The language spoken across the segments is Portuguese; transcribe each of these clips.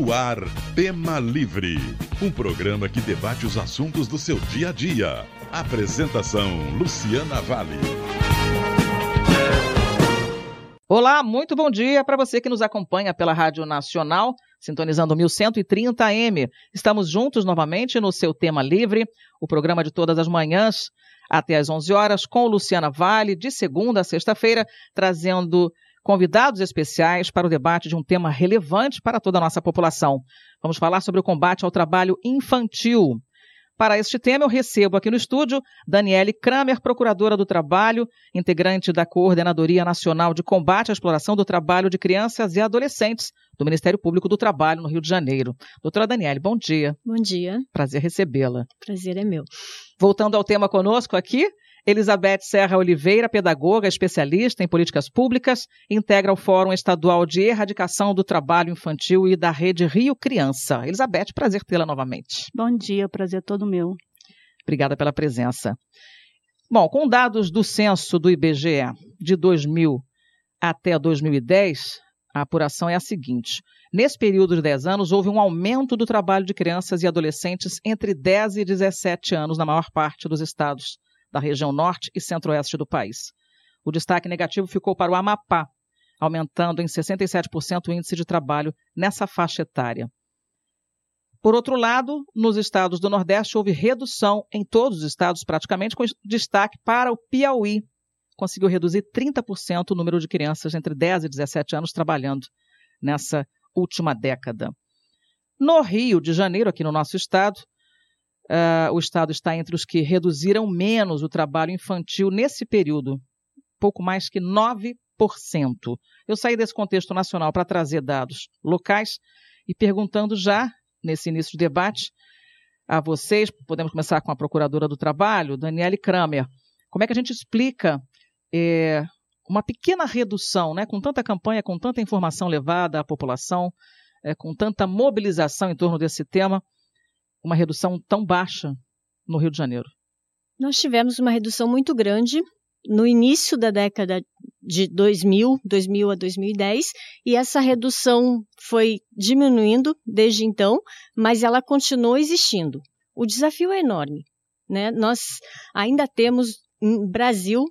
No ar, Tema Livre, um programa que debate os assuntos do seu dia a dia. Apresentação, Luciana Vale. Olá, muito bom dia para você que nos acompanha pela Rádio Nacional, sintonizando 1130 AM. Estamos juntos novamente no seu Tema Livre, o programa de todas as manhãs, até às 11 horas, com Luciana Vale, de segunda a sexta-feira, trazendo convidados especiais para o debate de um tema relevante para toda a nossa população. Vamos falar sobre o combate ao trabalho infantil. Para este tema, eu recebo aqui no estúdio Daniele Kramer, procuradora do Trabalho, integrante da Coordenadoria Nacional de Combate à Exploração do Trabalho de Crianças e Adolescentes do Ministério Público do Trabalho, no Rio de Janeiro. Doutora Daniele, bom dia. Bom dia. Prazer recebê-la. Prazer é meu. Voltando ao tema conosco aqui, Elizabeth Serra Oliveira, pedagoga, especialista em políticas públicas, integra o Fórum Estadual de Erradicação do Trabalho Infantil e da Rede Rio Criança. Elizabeth, prazer tê-la novamente. Bom dia, prazer todo meu. Obrigada pela presença. Bom, com dados do censo do IBGE de 2000 até 2010, a apuração é a seguinte. Nesse período de 10 anos, houve um aumento do trabalho de crianças e adolescentes entre 10 e 17 anos na maior parte dos estados da região norte e centro-oeste do país. O destaque negativo ficou para o Amapá, aumentando em 67% o índice de trabalho nessa faixa etária. Por outro lado, nos estados do Nordeste houve redução em todos os estados praticamente, com destaque para o Piauí. Conseguiu reduzir 30% o número de crianças entre 10 e 17 anos trabalhando nessa última década. No Rio de Janeiro, aqui no nosso estado, o estado está entre os que reduziram menos o trabalho infantil nesse período, pouco mais que 9%. Eu saí desse contexto nacional para trazer dados locais e perguntando já, nesse início de debate, a vocês, podemos começar com a Procuradora do Trabalho, Daniele Kramer, como é que a gente explica uma pequena redução, né, com tanta campanha, com tanta informação levada à população, com tanta mobilização em torno desse tema, uma redução tão baixa no Rio de Janeiro? Nós tivemos uma redução muito grande no início da década de 2000 a 2010, e essa redução foi diminuindo desde então, mas ela continuou existindo. O desafio é enorme, né? Nós ainda temos no Brasil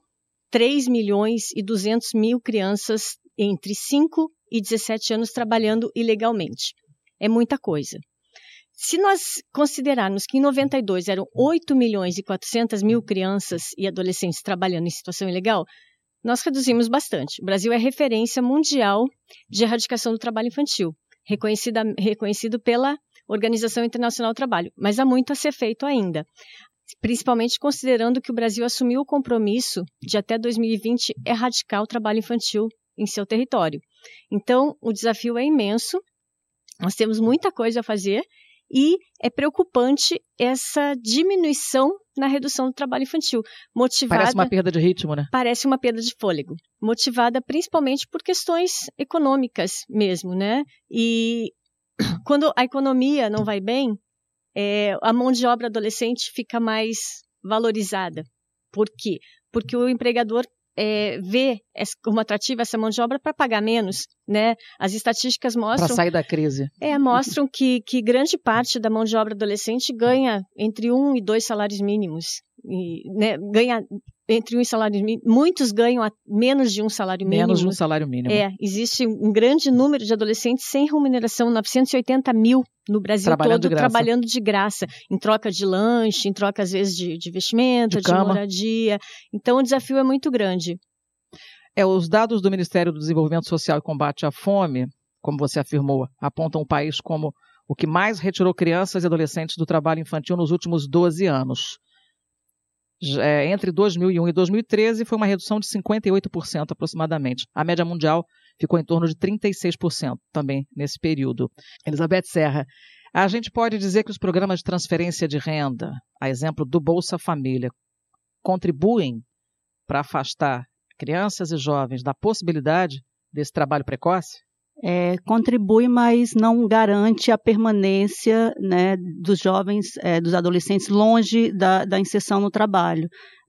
3.200.000 crianças entre 5 e 17 anos trabalhando ilegalmente. É muita coisa. Se nós considerarmos que em 92 eram 8.400.000 crianças e adolescentes trabalhando em situação ilegal, nós reduzimos bastante. O Brasil é referência mundial de erradicação do trabalho infantil, reconhecido pela Organização Internacional do Trabalho, mas há muito a ser feito ainda, principalmente considerando que o Brasil assumiu o compromisso de até 2020 erradicar o trabalho infantil em seu território. Então, o desafio é imenso, nós temos muita coisa a fazer, e é preocupante essa diminuição na redução do trabalho infantil. Parece uma perda de ritmo, né? Parece uma perda de fôlego. Motivada principalmente por questões econômicas mesmo, né? E quando a economia não vai bem, a mão de obra adolescente fica mais valorizada. Por quê? Porque o empregador vê como atrativa essa mão de obra para pagar menos, né? As estatísticas mostram... Para sair da crise. Mostram que grande parte da mão de obra adolescente ganha entre 1 e 2 salários mínimos. Né? Ganha entre 1 e salários mínimos. Muitos ganham menos de um salário mínimo. Menos de um salário mínimo. Existe um grande número de adolescentes sem remuneração, 980.000 no Brasil todo, trabalhando de graça, em troca de lanche, em troca, às vezes, de vestimenta, de moradia. Então, o desafio é muito grande. Os dados do Ministério do Desenvolvimento Social e Combate à Fome, como você afirmou, apontam o país como o que mais retirou crianças e adolescentes do trabalho infantil nos últimos 12 anos. Entre 2001 e 2013 foi uma redução de 58% aproximadamente. A média mundial ficou em torno de 36% também nesse período. Elizabeth Serra, a gente pode dizer que os programas de transferência de renda, a exemplo do Bolsa Família, contribuem para afastar crianças e jovens da possibilidade desse trabalho precoce? Contribui, mas não garante a permanência, né, dos jovens, dos adolescentes longe da inserção no trabalho.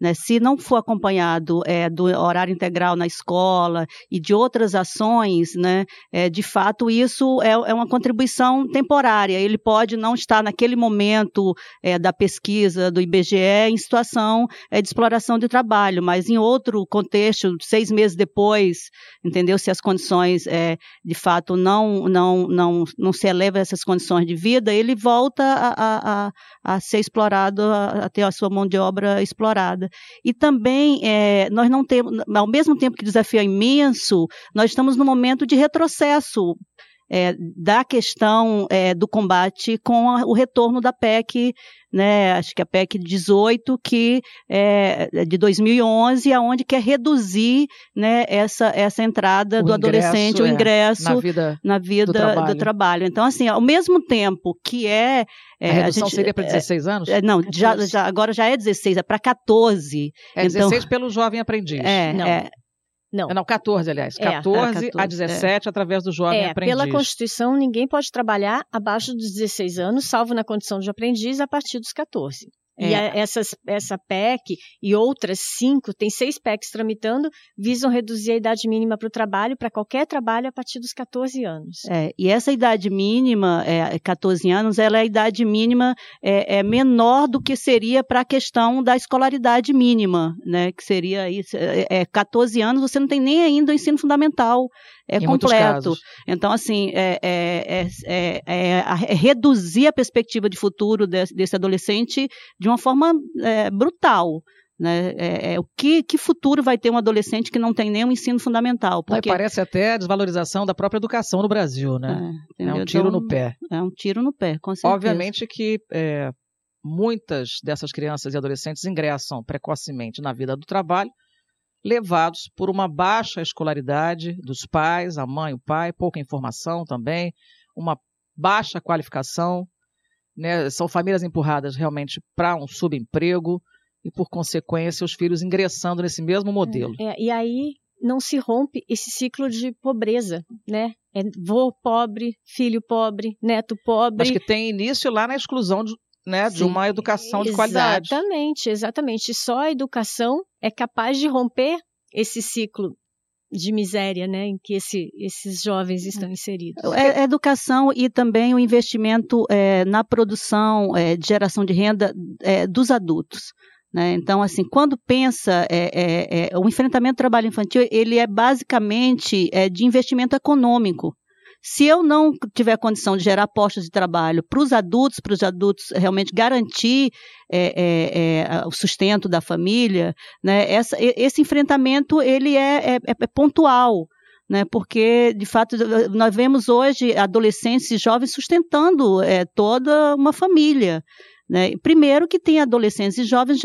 né? Se não for acompanhado do horário integral na escola e de outras ações, né? De fato, isso é uma contribuição temporária. Ele pode não estar naquele momento da pesquisa do IBGE em situação de exploração de trabalho, mas em outro contexto, 6 meses depois, entendeu? Se as condições, de fato, não se elevam a essas condições de vida, ele volta a ser explorado, a ter a sua mão de obra explorada. E também, nós não temos, ao mesmo tempo que o desafio é imenso, nós estamos num momento de retrocesso da questão do combate com o retorno da PEC, né, acho que a PEC 18, que de 2011, aonde quer reduzir, né, essa entrada do adolescente, o ingresso na vida do trabalho. Então, assim, ao mesmo tempo que a redução seria para 16 anos? Não, agora já é 16, é para 14. É 16 pelo jovem aprendiz. Não, 14, aliás. 14 a 17 através do jovem aprendiz. Pela Constituição, ninguém pode trabalhar abaixo dos 16 anos, salvo na condição de aprendiz, a partir dos 14. E essa PEC e outras 5, tem 6 PECs tramitando, visam reduzir a idade mínima para o trabalho, para qualquer trabalho, a partir dos 14 anos. E essa idade mínima, 14 anos, ela é a idade mínima menor do que seria para a questão da escolaridade mínima, né? Que seria 14 anos, você não tem nem ainda o ensino fundamental completo. Então, assim, reduzir a perspectiva de futuro desse adolescente de uma forma brutal. Né? Que futuro vai ter um adolescente que não tem nenhum ensino fundamental? Porque parece até a desvalorização da própria educação no Brasil, né? É um tiro no pé. É um tiro no pé, com certeza. Obviamente que muitas dessas crianças e adolescentes ingressam precocemente na vida do trabalho, levados por uma baixa escolaridade dos pais, a mãe, o pai, pouca informação também, uma baixa qualificação, né? São famílias empurradas realmente para um subemprego e, por consequência, os filhos ingressando nesse mesmo modelo. E aí não se rompe esse ciclo de pobreza, né? Vô pobre, filho pobre, neto pobre. Mas que tem início lá na exclusão de uma educação de qualidade. Exatamente. Só a educação é capaz de romper esse ciclo de miséria, né, em que esses jovens estão inseridos. A educação e também o investimento na produção, de geração de renda dos adultos. Né? Então, assim, quando pensa o enfrentamento do trabalho infantil, ele é basicamente de investimento econômico. Se eu não tiver condição de gerar postos de trabalho para os adultos realmente garantir o sustento da família, né, esse enfrentamento ele é pontual, né, porque, de fato, nós vemos hoje adolescentes e jovens sustentando toda uma família. Né? Primeiro que tem adolescentes e jovens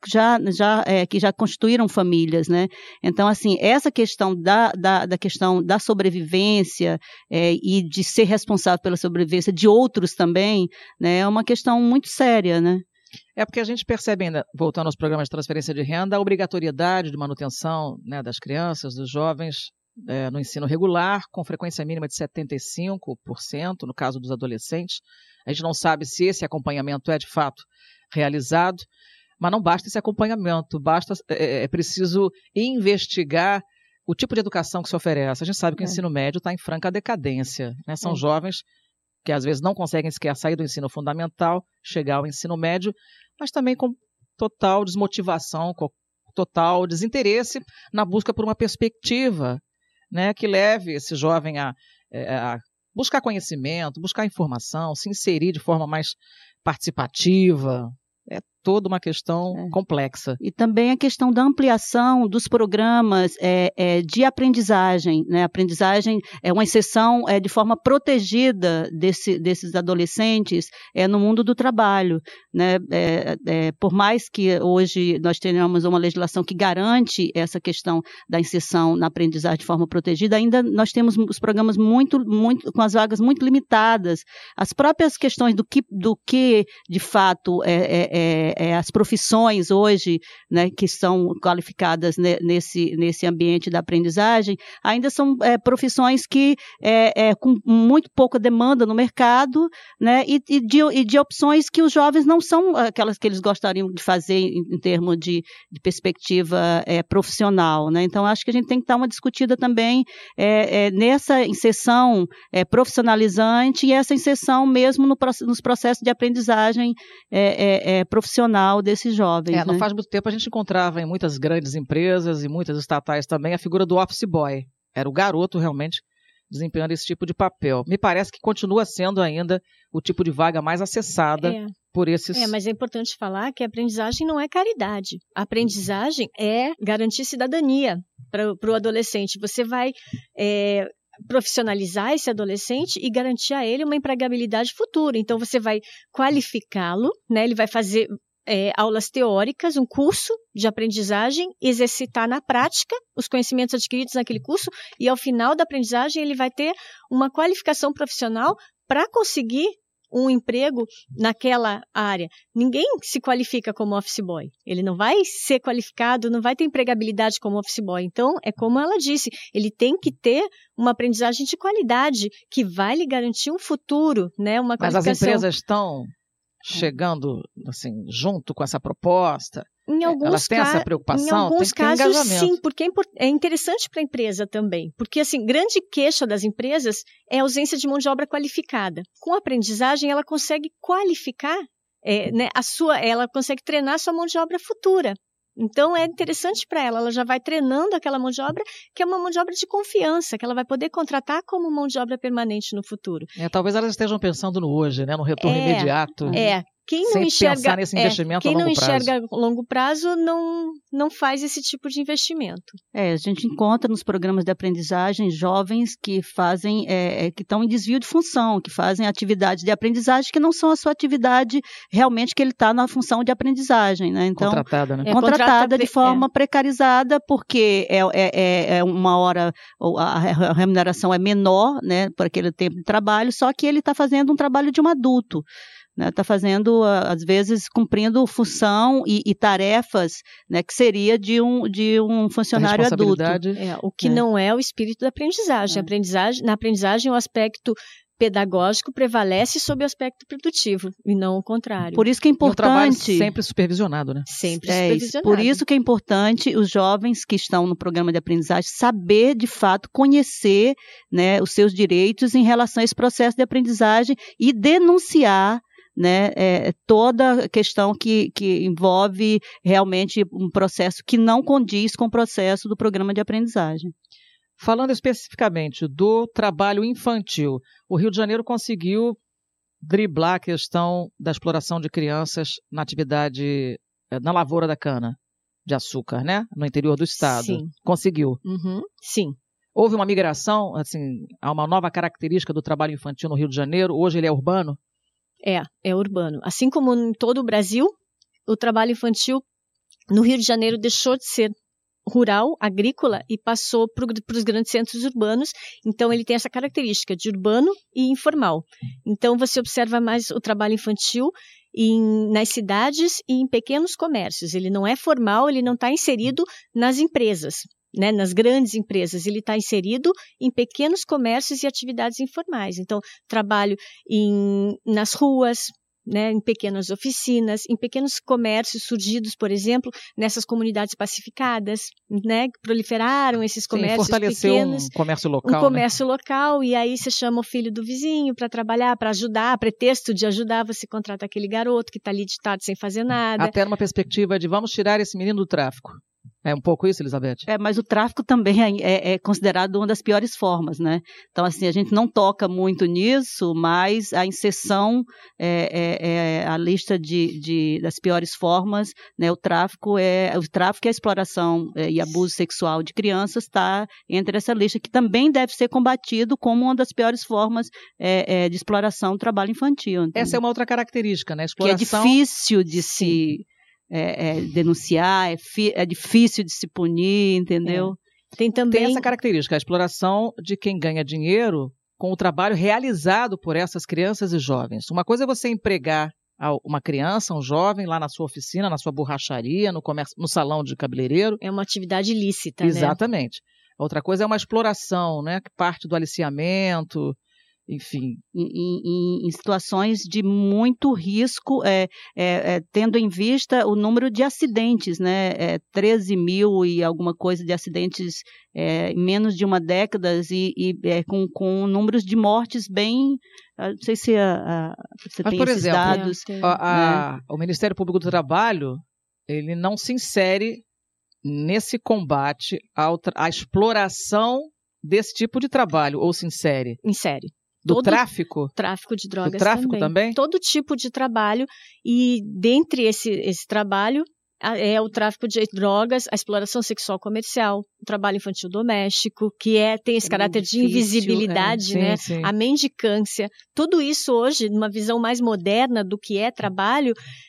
que já constituíram famílias, né? Então, assim, essa questão da questão da sobrevivência e de ser responsável pela sobrevivência de outros também, né, é uma questão muito séria, né? É porque a gente percebe ainda, voltando aos programas de transferência de renda, a obrigatoriedade de manutenção, né, das crianças, dos jovens no ensino regular, com frequência mínima de 75%, no caso dos adolescentes. A gente não sabe se esse acompanhamento é de fato realizado, mas não basta esse acompanhamento, é preciso investigar o tipo de educação que se oferece. A gente sabe que o ensino médio está em franca decadência, né? São jovens que às vezes não conseguem sequer sair do ensino fundamental, chegar ao ensino médio, mas também com total desmotivação, com total desinteresse na busca por uma perspectiva, né, que leve esse jovem a buscar conhecimento, buscar informação, se inserir de forma mais participativa. É toda uma questão complexa. E também a questão da ampliação dos programas de aprendizagem. Né? A aprendizagem é uma exceção de forma protegida desses adolescentes no mundo do trabalho. Né? Por mais que hoje nós tenhamos uma legislação que garante essa questão da inserção na aprendizagem de forma protegida, ainda nós temos os programas muito, com as vagas muito limitadas. As próprias questões do que de fato as profissões hoje, né, que são qualificadas nesse ambiente da aprendizagem, ainda são profissões que com muito pouca demanda no mercado, né, e de opções que os jovens não são aquelas que eles gostariam de fazer em termos de perspectiva profissional, né? Então, acho que a gente tem que dar uma discutida também nessa inserção profissionalizante e essa inserção mesmo nos processos de aprendizagem profissional desses jovens. Não faz muito tempo a gente encontrava em muitas grandes empresas e muitas estatais também a figura do office boy. Era o garoto realmente desempenhando esse tipo de papel. Me parece que continua sendo ainda o tipo de vaga mais acessada por esses... Mas é importante falar que a aprendizagem não é caridade. A aprendizagem é garantir cidadania para o adolescente. Você vai profissionalizar esse adolescente e garantir a ele uma empregabilidade futura. Então, você vai qualificá-lo, né? Ele vai fazer aulas teóricas, um curso de aprendizagem, exercitar na prática os conhecimentos adquiridos naquele curso e, ao final da aprendizagem, ele vai ter uma qualificação profissional para conseguir um emprego naquela área. Ninguém se qualifica como office boy. Ele não vai ser qualificado, não vai ter empregabilidade como office boy. Então, é como ela disse, ele tem que ter uma aprendizagem de qualidade que vai lhe garantir um futuro, né? Uma qualificação. Mas as empresas estão chegando assim, junto com essa proposta? Elas têm essa preocupação? Em alguns casos, sim, porque é interessante para a empresa também. Porque, assim, grande queixa das empresas é a ausência de mão de obra qualificada. Com a aprendizagem, ela consegue qualificar, né, ela consegue treinar a sua mão de obra futura. Então, é interessante para ela já vai treinando aquela mão de obra, que é uma mão de obra de confiança, que ela vai poder contratar como mão de obra permanente no futuro. Talvez elas estejam pensando no hoje, né, no retorno imediato. Quem não enxerga, nesse investimento a longo prazo. Enxerga a longo prazo não faz esse tipo de investimento. A gente encontra nos programas de aprendizagem jovens que fazem, que estão em desvio de função, que fazem atividades de aprendizagem que não são a sua atividade realmente que ele está na função de aprendizagem, né? Então, contratada, né? Contratada de forma precarizada, porque uma hora a remuneração é menor, né, por aquele tempo de trabalho, só que ele está fazendo um trabalho de um adulto. Está fazendo, às vezes, cumprindo função e tarefas, né, que seria de um funcionário adulto. O que não é o espírito da aprendizagem. Na aprendizagem, o aspecto pedagógico prevalece sobre o aspecto produtivo, e não o contrário. Por isso que é importante... E o trabalho sempre supervisionado, né? Sempre supervisionado. Por isso que é importante os jovens que estão no programa de aprendizagem saber, de fato, conhecer, né, os seus direitos em relação a esse processo de aprendizagem e denunciar, né, toda a questão que envolve realmente um processo que não condiz com o processo do programa de aprendizagem. Falando especificamente do trabalho infantil, o Rio de Janeiro conseguiu driblar a questão da exploração de crianças na atividade, na lavoura da cana de açúcar, né, no interior do estado. Sim. Conseguiu. Sim. Houve uma migração, assim, há uma nova característica do trabalho infantil no Rio de Janeiro. Hoje ele é urbano? É urbano. Assim como em todo o Brasil, o trabalho infantil no Rio de Janeiro deixou de ser rural, agrícola, e passou para os grandes centros urbanos. Então, ele tem essa característica de urbano e informal. Então, você observa mais o trabalho infantil nas cidades e em pequenos comércios. Ele não é formal, ele não está inserido nas empresas, né, nas grandes empresas, ele está inserido em pequenos comércios e atividades informais. Então, trabalho nas ruas, né, em pequenas oficinas, em pequenos comércios surgidos, por exemplo, nessas comunidades pacificadas, né, que proliferaram esses comércios pequenos. Um comércio local. Um comércio local, e aí você chama o filho do vizinho para trabalhar, para ajudar, a pretexto de ajudar, você contrata aquele garoto que está ali ditado sem fazer nada. Até numa perspectiva de vamos tirar esse menino do tráfico. É um pouco isso, Elizabeth? Mas o tráfico também é considerado uma das piores formas, né? Então, assim, a gente não toca muito nisso, mas a inserção, a lista das piores formas, né? O tráfico e a exploração e abuso sexual de crianças está entre essa lista, que também deve ser combatido como uma das piores formas de exploração do trabalho infantil. Entendeu? Essa é uma outra característica, né? Exploração... Que é difícil de se... denunciar, é difícil de se punir, entendeu? Tem essa característica, a exploração de quem ganha dinheiro com o trabalho realizado por essas crianças e jovens. Uma coisa é você empregar uma criança, um jovem, lá na sua oficina, na sua borracharia, no comércio, no salão de cabeleireiro. É uma atividade ilícita, Exatamente. Outra coisa é uma exploração, né, que parte do aliciamento, enfim. Em situações de muito risco, tendo em vista o número de acidentes, né? 13 mil e alguma coisa de acidentes em menos de uma década com números de mortes bem... Não sei se você tem por esses exemplo, dados. O Ministério Público do Trabalho, ele não se insere nesse combate à exploração desse tipo de trabalho, ou se insere? Insere. Do tráfico? Tráfico de drogas do tráfico também? Todo tipo de trabalho. E dentre esse trabalho é o tráfico de drogas, a exploração sexual comercial, o trabalho infantil doméstico, que tem esse caráter de invisibilidade, né? Sim. A mendicância. Tudo isso hoje, numa visão mais moderna do que é trabalho,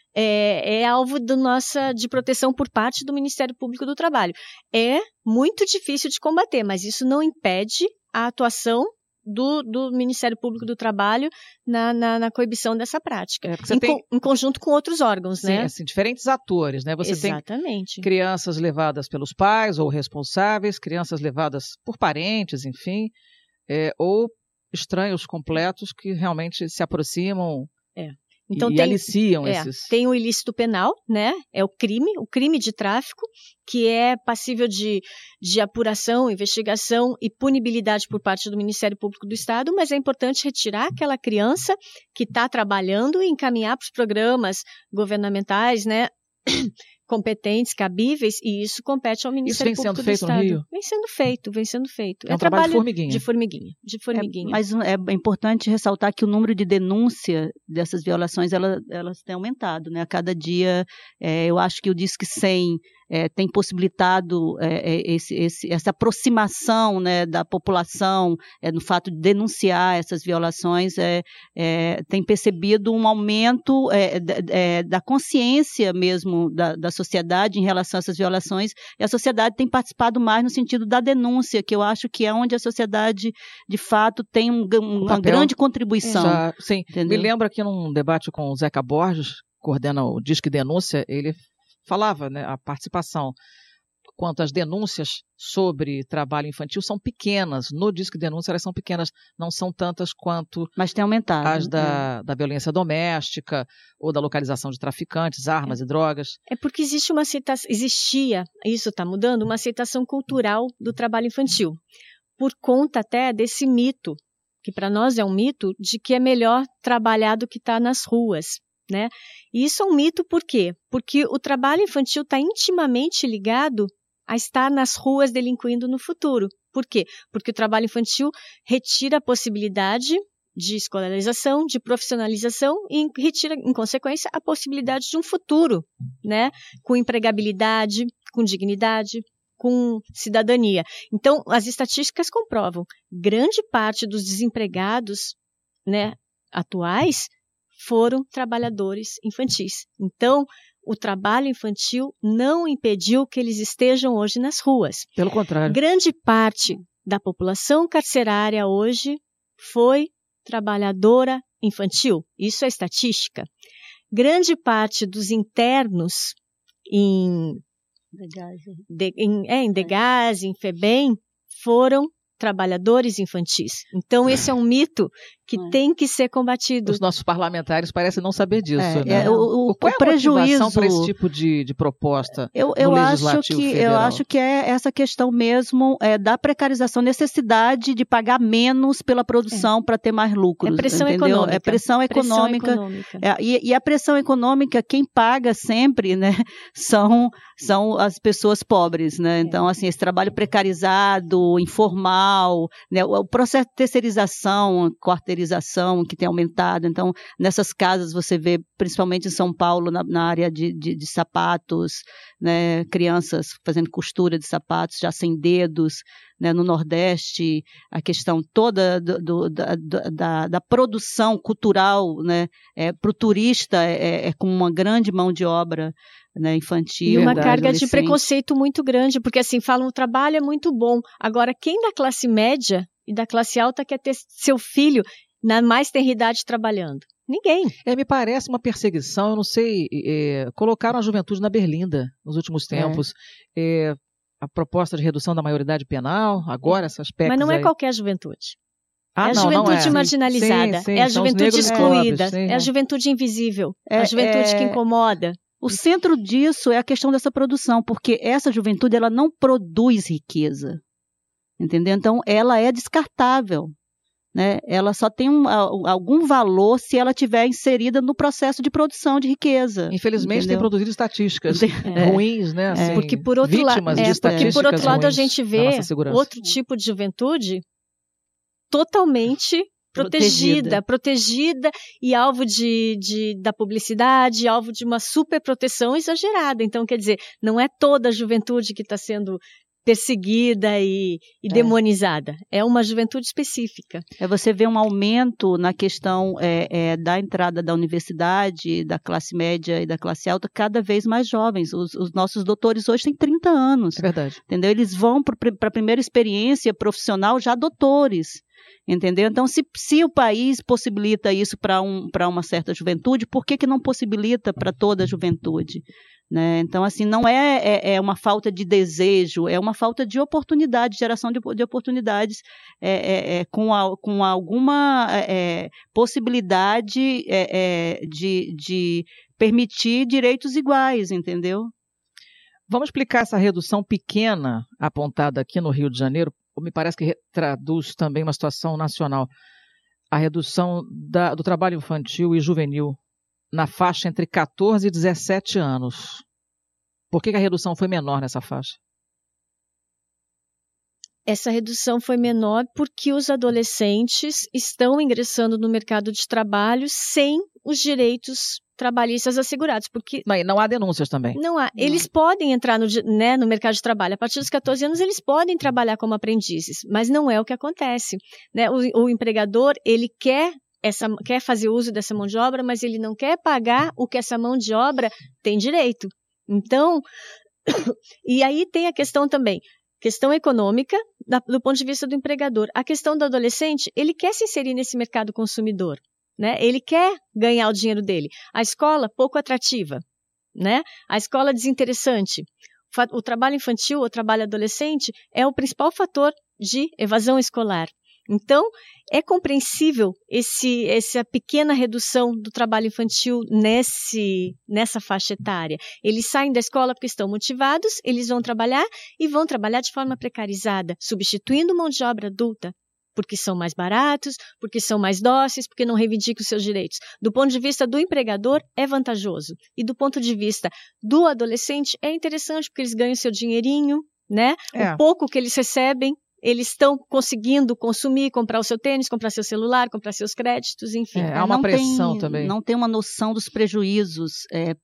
é alvo de proteção por parte do Ministério Público do Trabalho. É muito difícil de combater, mas isso não impede a atuação do Ministério Público do Trabalho na coibição dessa prática, em conjunto com outros órgãos, sim, né? Assim, diferentes atores, né? Você Exatamente. tem crianças levadas pelos pais ou responsáveis, crianças levadas por parentes, enfim, ou estranhos completos que realmente se aproximam Então, e aliciam esses... Tem o ilícito penal, né? É o crime de tráfico, que é passível de apuração, investigação e punibilidade por parte do Ministério Público do Estado, mas é importante retirar aquela criança que está trabalhando e encaminhar para os programas governamentais, né? Competentes, cabíveis, e isso compete ao Ministério Público do Estado. Isso vem sendo feito no Rio? Vem sendo feito. É um trabalho de formiguinha. Mas é importante ressaltar que o número de denúncia dessas violações, elas têm aumentado, né? A cada dia, eu acho que o Disque 100 tem possibilitado essa aproximação, né, da população no fato de denunciar essas violações, tem percebido um aumento da consciência mesmo da sociedade em relação a essas violações, e a sociedade tem participado mais no sentido da denúncia, que eu acho que é onde a sociedade, de fato, tem uma grande contribuição. Sim, me lembro aqui num debate com o Zeca Borges, que coordena o Disque Denúncia, ele falava, né, a participação quanto às denúncias sobre trabalho infantil são pequenas. No Disque Denúncia elas são pequenas, não são tantas quanto mas tem aumentado, as da violência doméstica ou da localização de traficantes, armas e drogas. É porque existia, isso está mudando, uma aceitação cultural do trabalho infantil, por conta até desse mito, que para nós é um mito, de que é melhor trabalhar do que estar nas ruas. Né? E isso é um mito por quê? Porque o trabalho infantil está intimamente ligado a estar nas ruas delinquindo no futuro. Por quê? Porque o trabalho infantil retira a possibilidade de escolarização, de profissionalização e retira, em consequência, a possibilidade de um futuro, né? Com empregabilidade, com dignidade, com cidadania. Então, as estatísticas comprovam, grande parte dos desempregados, né, atuais foram trabalhadores infantis. Então, o trabalho infantil não impediu que eles estejam hoje nas ruas. Pelo contrário. Grande parte da população carcerária hoje foi trabalhadora infantil. Isso é estatística. Grande parte dos internos em Degás, em FEBEM, foram trabalhadores infantis. Então, esse é um mito que tem que ser combatido. Os nossos parlamentares parecem não saber disso, né? Qual é a prejuízo para esse tipo de proposta no Legislativo Federal? Eu acho que é essa questão mesmo da precarização, necessidade de pagar menos pela produção para ter mais lucros. É pressão entendeu? econômica. É pressão econômica. E a pressão econômica, quem paga sempre, né, são as pessoas pobres, né? Então, assim, esse trabalho precarizado, informal, né, o processo de terceirização, quarteirização que tem aumentado. Então, nessas casas você vê, principalmente em São Paulo, na área de sapatos, né, crianças fazendo costura de sapatos já sem dedos, né, no Nordeste, a questão toda da produção cultural, né, para o turista com uma grande mão de obra, né, infantil. E uma carga de preconceito muito grande, porque assim, falam o trabalho é muito bom. Agora, quem da classe média e da classe alta quer ter seu filho na mais tenra idade trabalhando? Ninguém. Me parece uma perseguição, eu não sei, colocaram a juventude na berlinda nos últimos tempos. A proposta de redução da maioridade penal, agora essas PECs. Mas não é aí. qualquer juventude. É a não juventude é. marginalizada, Sim, é a são os juventude negros excluída, pobres, sim, é a juventude invisível, a juventude que incomoda. O centro disso é a questão dessa produção, porque essa juventude ela não produz riqueza, entendeu? Então, ela é descartável, né? Ela só tem algum valor se ela estiver inserida no processo de produção de riqueza. Infelizmente, entendeu? tem produzido estatísticas ruins, né? Assim, Porque, por outro lado, a gente vê outro tipo de juventude totalmente protegida e alvo da publicidade, alvo de uma superproteção exagerada. Então, quer dizer, não é toda a juventude que está sendo perseguida e demonizada. É uma juventude específica. Você vê um aumento na questão da entrada da universidade, da classe média e da classe alta, cada vez mais jovens. Os nossos doutores hoje têm 30 anos. É verdade. Entendeu? Eles vão para a primeira experiência profissional já doutores. Entendeu? Então, se o país possibilita isso para uma certa juventude, por que não possibilita para toda a juventude? Né? Então, assim, não é uma falta de desejo, é uma falta de oportunidade, geração de oportunidades com alguma possibilidade de permitir direitos iguais, entendeu? Vamos explicar essa redução pequena apontada aqui no Rio de Janeiro, me parece que traduz também uma situação nacional. A redução do trabalho infantil e juvenil na faixa entre 14 e 17 anos. Por que a redução foi menor nessa faixa? Essa redução foi menor porque os adolescentes estão ingressando no mercado de trabalho sem os direitos trabalhistas assegurados. Porque não há denúncias também. Não há. Eles podem entrar no mercado de trabalho. A partir dos 14 anos, eles podem trabalhar como aprendizes, mas não é o que acontece. Né? O empregador, ele quer fazer uso dessa mão de obra, mas ele não quer pagar o que essa mão de obra tem direito. Então, e aí tem a questão também, questão econômica, do ponto de vista do empregador. A questão do adolescente, ele quer se inserir nesse mercado consumidor, né? Ele quer ganhar o dinheiro dele. A escola, pouco atrativa, né? A escola desinteressante. O trabalho infantil, o trabalho adolescente, é o principal fator de evasão escolar. Então, é compreensível essa pequena redução do trabalho infantil nessa faixa etária. Eles saem da escola porque estão motivados, eles vão trabalhar e vão trabalhar de forma precarizada, substituindo mão de obra adulta, porque são mais baratos, porque são mais dóceis, porque não reivindicam os seus direitos. Do ponto de vista do empregador, é vantajoso. E do ponto de vista do adolescente, é interessante, porque eles ganham seu dinheirinho, né? O pouco que eles recebem, eles estão conseguindo consumir, comprar o seu tênis, comprar seu celular, comprar seus créditos, enfim. Há uma pressão também. Não tem uma noção dos prejuízos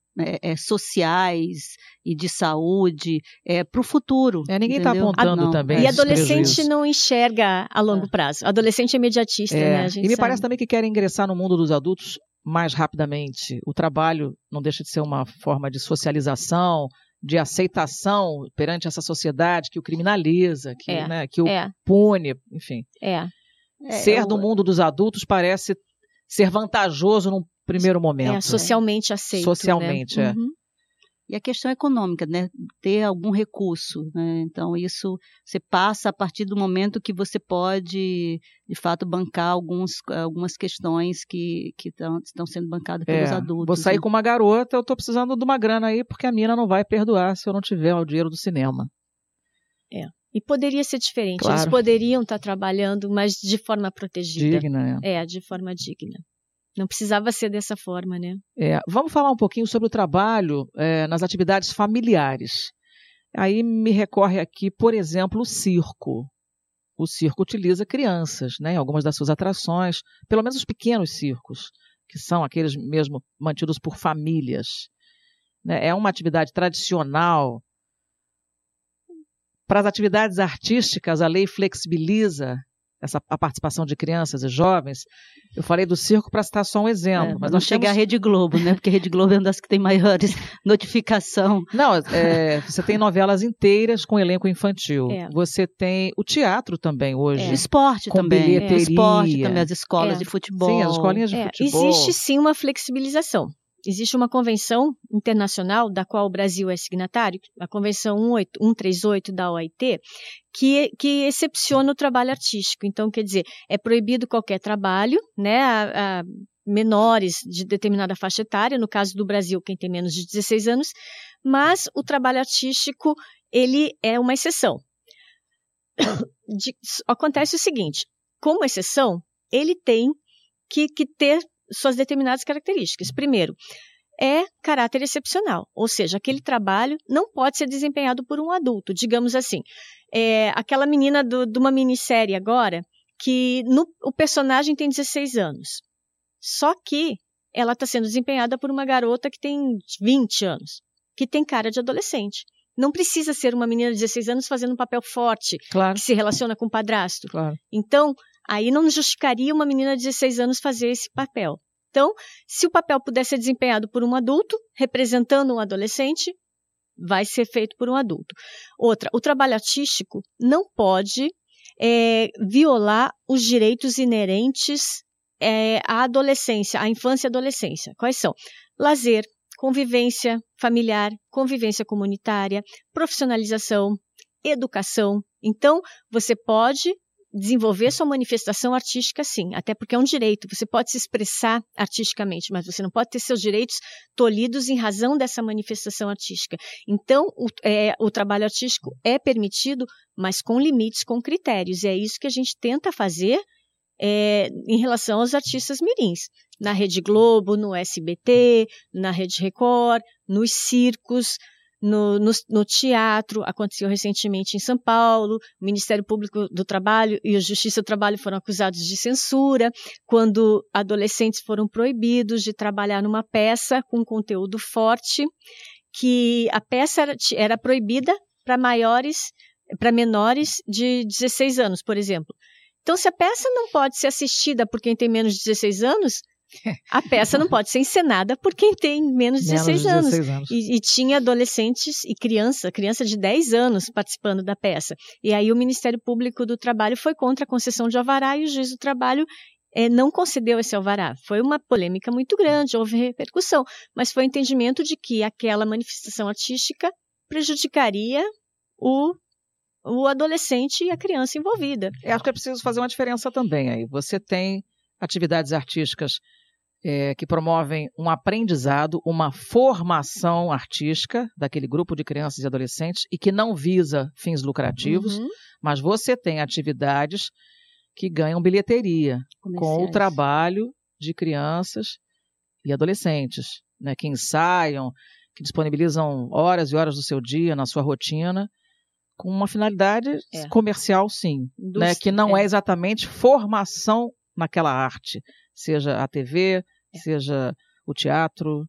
sociais e de saúde para o futuro. Ninguém está apontando também. E adolescente não enxerga a longo prazo. Adolescente é imediatista, né? E me parece também que querem ingressar no mundo dos adultos mais rapidamente. O trabalho não deixa de ser uma forma de socialização, de aceitação perante essa sociedade que o criminaliza, que o pune, enfim. Ser do mundo dos adultos parece ser vantajoso num primeiro momento. Socialmente aceito. Socialmente, né? Uhum. E a questão econômica, né? Ter algum recurso, né? Então, isso você passa a partir do momento que você pode, de fato, bancar algumas questões que estão sendo bancadas pelos adultos. Vou sair com uma garota, eu estou precisando de uma grana aí, porque a mina não vai perdoar se eu não tiver o dinheiro do cinema. E poderia ser diferente. Claro. Eles poderiam estar trabalhando, mas de forma protegida. Digna, de forma digna. Não precisava ser dessa forma, né? Vamos falar um pouquinho sobre o trabalho nas atividades familiares. Aí me recorre aqui, por exemplo, o circo. O circo utiliza crianças, né, em algumas das suas atrações, pelo menos os pequenos circos, que são aqueles mesmo mantidos por famílias. Né? É uma atividade tradicional. Para as atividades artísticas, a lei flexibiliza a participação de crianças e jovens, eu falei do circo para citar só um exemplo. Mas não chega a Rede Globo, né? Porque a Rede Globo é uma das que tem maiores notificação. Não, você tem novelas inteiras com elenco infantil. Você tem o teatro também hoje. Esporte com também. Bilheteria. Esporte também, as escolas de futebol. Sim, as escolinhas de futebol. Existe sim uma flexibilização. Existe uma convenção internacional da qual o Brasil é signatário, a Convenção 138 da OIT, que excepciona o trabalho artístico. Então, quer dizer, é proibido qualquer trabalho, né, a menores de determinada faixa etária, no caso do Brasil, quem tem menos de 16 anos, mas o trabalho artístico, ele é uma exceção. Acontece o seguinte, como exceção, ele tem que ter suas determinadas características. Primeiro, é caráter excepcional, ou seja, aquele trabalho não pode ser desempenhado por um adulto, digamos assim. Aquela menina de uma minissérie agora, que o personagem tem 16 anos, só que ela está sendo desempenhada por uma garota que tem 20 anos, que tem cara de adolescente. Não precisa ser uma menina de 16 anos fazendo um papel forte, claro, que se relaciona com o padrasto. Claro. Então, aí não justificaria uma menina de 16 anos fazer esse papel. Então, se o papel puder ser desempenhado por um adulto, representando um adolescente, vai ser feito por um adulto. Outra, o trabalho artístico não pode violar os direitos inerentes à adolescência, à infância e adolescência. Quais são? Lazer, convivência familiar, convivência comunitária, profissionalização, educação. Então, você pode desenvolver sua manifestação artística, sim, até porque é um direito. Você pode se expressar artisticamente, mas você não pode ter seus direitos tolhidos em razão dessa manifestação artística. Então, o trabalho artístico é permitido, mas com limites, com critérios. E é isso que a gente tenta fazer em relação aos artistas mirins. Na Rede Globo, no SBT, na Rede Record, nos circos, no teatro. Aconteceu recentemente em São Paulo. O Ministério Público do Trabalho e a Justiça do Trabalho foram acusados de censura, quando adolescentes foram proibidos de trabalhar numa peça com conteúdo forte, que a peça era proibida para menores de 16 anos, por exemplo. Então, se a peça não pode ser assistida por quem tem menos de 16 anos, a peça não pode ser encenada por quem tem menos de 16 anos. E tinha adolescentes e criança de 10 anos participando da peça. E aí o Ministério Público do Trabalho foi contra a concessão de alvará e o juiz do trabalho não concedeu esse alvará. Foi uma polêmica muito grande, houve repercussão, mas foi o entendimento de que aquela manifestação artística prejudicaria o adolescente e a criança envolvida. Eu acho que é preciso fazer uma diferença também aí. Você tem atividades artísticas que promovem um aprendizado, uma formação artística daquele grupo de crianças e adolescentes e que não visa fins lucrativos, mas você tem atividades que ganham bilheteria com o trabalho de crianças e adolescentes, né, que ensaiam, que disponibilizam horas e horas do seu dia na sua rotina, com uma finalidade comercial, sim, né, que não é exatamente formação naquela arte, seja a TV, seja o teatro.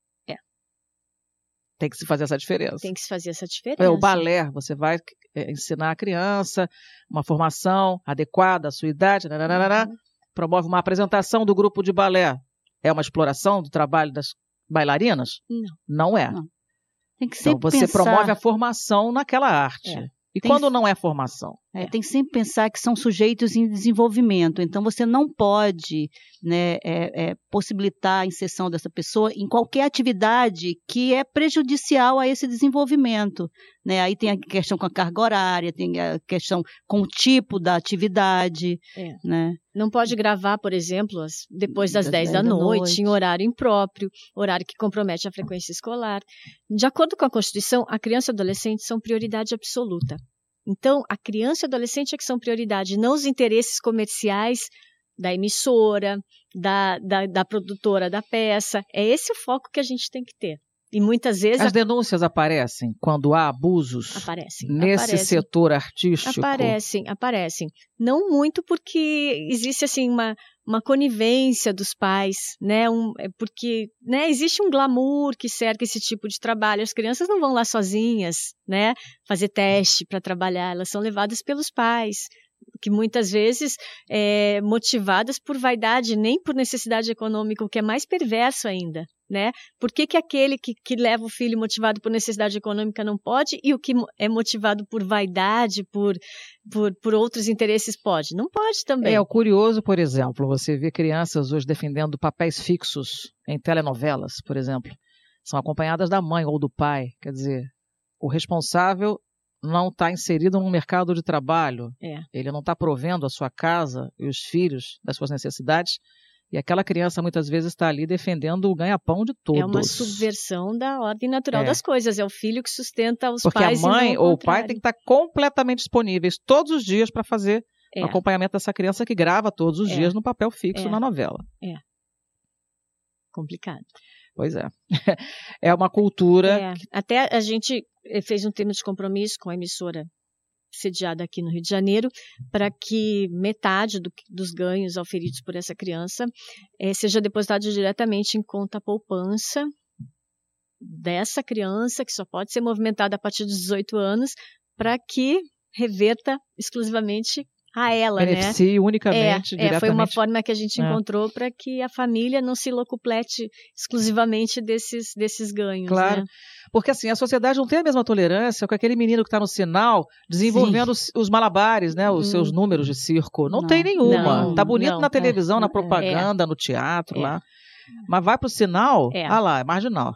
Tem que se fazer essa diferença. Tem que se fazer essa diferença. O balé, você vai ensinar a criança uma formação adequada à sua idade, promove uma apresentação do grupo de balé. É uma exploração do trabalho das bailarinas? Não é. Não. Tem que sempre então, você promove a formação naquela arte. E quando não é formação? Tem que sempre pensar que são sujeitos em desenvolvimento. Então, você não pode, né, possibilitar a inserção dessa pessoa em qualquer atividade que é prejudicial a esse desenvolvimento. Né? Aí tem a questão com a carga horária, tem a questão com o tipo da atividade. Né? Não pode gravar, por exemplo, depois das 10 da noite, em horário impróprio, horário que compromete a frequência escolar. De acordo com a Constituição, a criança e o adolescente são prioridade absoluta. Então, a criança e o adolescente é que são prioridade, não os interesses comerciais da emissora, da produtora da peça. É esse o foco que a gente tem que ter. E muitas vezes... As denúncias aparecem quando há abusos nesse setor artístico? Aparecem. Não muito porque existe assim uma conivência dos pais, né? Porque existe um glamour que cerca esse tipo de trabalho. As crianças não vão lá sozinhas, né? Fazer teste para trabalhar. Elas são levadas pelos pais, que muitas vezes motivadas por vaidade, nem por necessidade econômica, o que é mais perverso ainda, né? Por que aquele que leva o filho motivado por necessidade econômica não pode e o que é motivado por vaidade, por outros interesses pode? Não pode também. O curioso, por exemplo, você vê crianças hoje defendendo papéis fixos em telenovelas, por exemplo. São acompanhadas da mãe ou do pai. Quer dizer, o responsável não está inserido no mercado de trabalho. Ele não está provendo a sua casa e os filhos das suas necessidades. E aquela criança muitas vezes está ali defendendo o ganha-pão de todos. É uma subversão da ordem natural das coisas. É o filho que sustenta os Porque pais. Porque a mãe ou o pai tem que estar completamente disponíveis todos os dias para fazer o acompanhamento dessa criança que grava todos os dias no papel fixo na novela. Complicado. Pois é. É uma cultura... Até a gente fez um termo de compromisso com a emissora sediada aqui no Rio de Janeiro, para que metade dos ganhos auferidos por essa criança seja depositado diretamente em conta poupança dessa criança, que só pode ser movimentada a partir dos 18 anos, para que reverta exclusivamente a ela, beneficie unicamente, diretamente. Foi uma forma que a gente encontrou para que a família não se locuplete exclusivamente desses ganhos. Claro, porque assim, a sociedade não tem a mesma tolerância com aquele menino que está no sinal desenvolvendo os malabares, né, os seus números de circo. Não tem nenhuma. Tá bonito na televisão, na propaganda, no teatro lá. Mas vai pro sinal, lá, é marginal.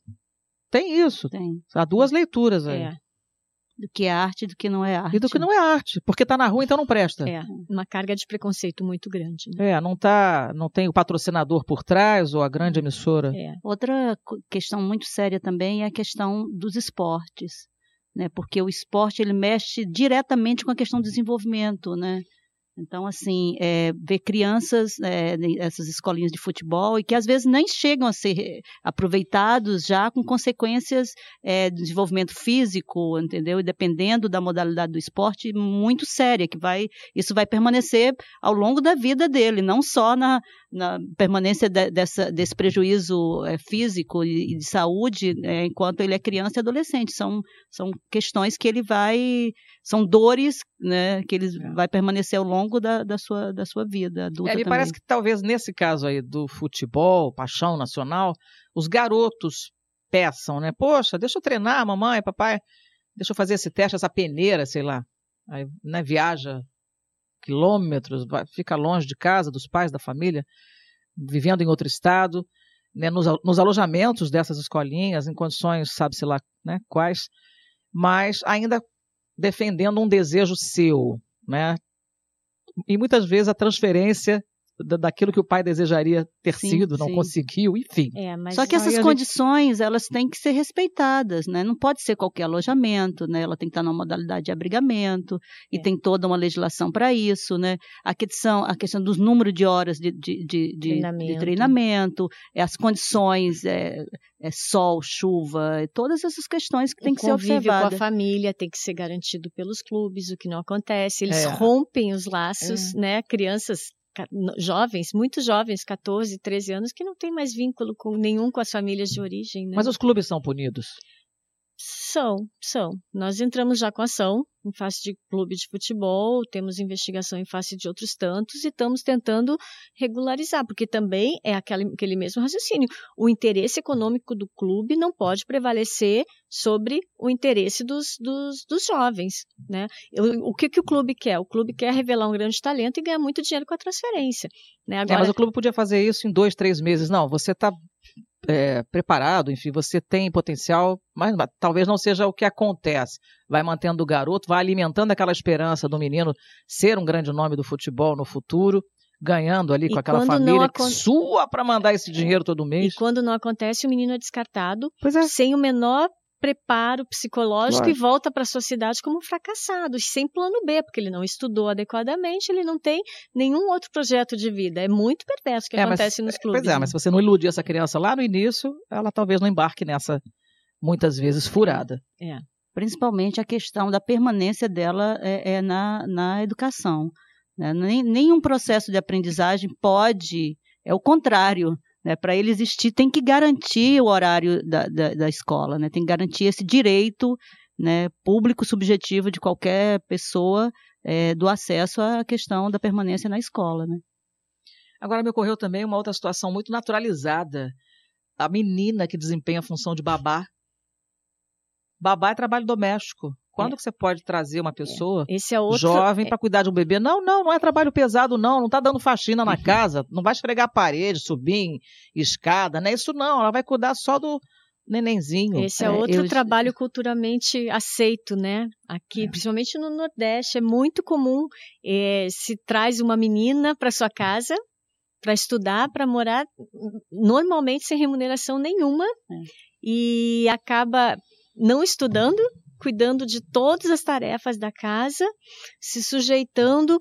Tem isso. Há duas leituras aí. Do que é arte e do que não é arte. E do que não é arte, porque tá na rua, então não presta. Uma carga de preconceito muito grande. Né? Não tem o patrocinador por trás ou a grande emissora. Outra questão muito séria também é a questão dos esportes, né? Porque o esporte ele mexe diretamente com a questão do desenvolvimento, né? Então, assim, ver crianças, essas escolinhas de futebol, e que às vezes nem chegam a ser aproveitados já com consequências de desenvolvimento físico, entendeu? E dependendo da modalidade do esporte, muito séria, isso vai permanecer ao longo da vida dele, não só na permanência desse prejuízo físico e de saúde enquanto ele é criança e adolescente. São questões que ele são dores, né, que ele vai permanecer ao longo da sua vida adulta me também. Parece que talvez nesse caso aí do futebol, paixão nacional, os garotos peçam, né? Poxa, deixa eu treinar, mamãe, papai, deixa eu fazer esse teste, essa peneira, sei lá. Aí, né, viaja quilômetros, fica longe de casa, dos pais, da família, vivendo em outro estado, né, nos alojamentos dessas escolinhas, em condições, sabe-se lá, né, quais, mas ainda defendendo um desejo seu, né? E muitas vezes a transferência daquilo que o pai desejaria ter sido, não conseguiu, enfim. Só que essas condições, elas têm que ser respeitadas, né? Não pode ser qualquer alojamento, né? Ela tem que estar numa modalidade de abrigamento, e tem toda uma legislação para isso, né? A questão dos números de horas de treinamento, as condições, sol, chuva, todas essas questões que tem que ser observadas. O convívio com a família tem que ser garantido pelos clubes, o que não acontece. Eles rompem os laços, né? Crianças jovens, muito jovens, 14, 13 anos, que não tem mais vínculo nenhum com as famílias de origem. Né? Mas os clubes são punidos? São. Nós entramos já com ação em face de clube de futebol, temos investigação em face de outros tantos e estamos tentando regularizar, porque também é aquele mesmo raciocínio. O interesse econômico do clube não pode prevalecer sobre o interesse dos jovens, né? O que o clube quer? O clube quer revelar um grande talento e ganhar muito dinheiro com a transferência. Né? Agora, mas o clube podia fazer isso em 2, 3 meses. Não, você está preparado, enfim, você tem potencial, mas talvez não seja o que acontece. Vai mantendo o garoto, vai alimentando aquela esperança do menino ser um grande nome do futebol no futuro, ganhando ali com aquela família que sua para mandar esse dinheiro todo mês. E quando não acontece, o menino é descartado sem o menor preparo psicológico e volta para a sociedade como um fracassado, sem plano B, porque ele não estudou adequadamente, ele não tem nenhum outro projeto de vida. É muito perverso o que acontece nos clubes. Pois mas se você não iludir essa criança lá no início, ela talvez não embarque nessa, muitas vezes, furada. Principalmente a questão da permanência dela na educação. Né? Nenhum processo de aprendizagem pode, é o contrário. Né, para ele existir, tem que garantir o horário da escola, né, tem que garantir esse direito, né, público subjetivo de qualquer pessoa do acesso à questão da permanência na escola, né? Agora me ocorreu também uma outra situação muito naturalizada. A menina que desempenha a função de babá. Babá é trabalho doméstico. Quando que você pode trazer uma pessoa jovem para cuidar de um bebê? Não é trabalho pesado, não está dando faxina na casa, não vai esfregar a parede, subir escada, não é isso não, ela vai cuidar só do nenenzinho. Esse é outro trabalho culturalmente aceito, né? Aqui, principalmente no Nordeste, é muito comum, se traz uma menina para sua casa para estudar, para morar, normalmente sem remuneração nenhuma, e acaba não estudando, cuidando de todas as tarefas da casa, se sujeitando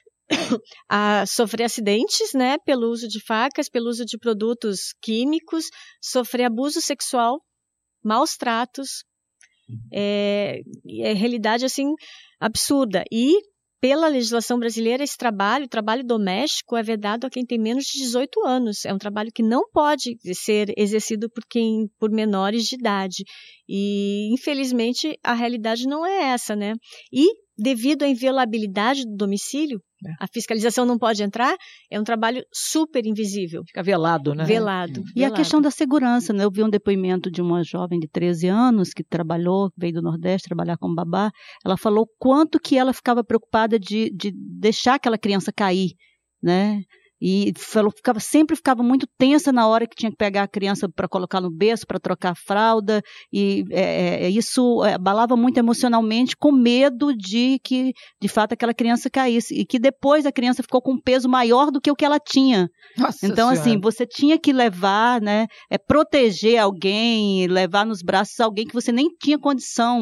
a sofrer acidentes, né, pelo uso de facas, pelo uso de produtos químicos, sofrer abuso sexual, maus tratos, é realidade assim absurda. E pela legislação brasileira, esse trabalho doméstico é vedado a quem tem menos de 18 anos. É um trabalho que não pode ser exercido por menores de idade. E, infelizmente, a realidade não é essa, né? E, devido à inviolabilidade do domicílio, a fiscalização não pode entrar, é um trabalho super invisível. Fica velado, né? Velado. E a questão da segurança, né? Eu vi um depoimento de uma jovem de 13 anos que veio do Nordeste trabalhar como babá. Ela falou quanto que ela ficava preocupada de deixar aquela criança cair, né? E sempre ficava muito tensa na hora que tinha que pegar a criança para colocar no berço, para trocar a fralda, e isso abalava muito emocionalmente, com medo de que, de fato, aquela criança caísse, e que depois a criança ficou com um peso maior do que o que ela tinha. Nossa então, Senhora. Assim, você tinha que levar, né, proteger alguém, levar nos braços alguém que você nem tinha condição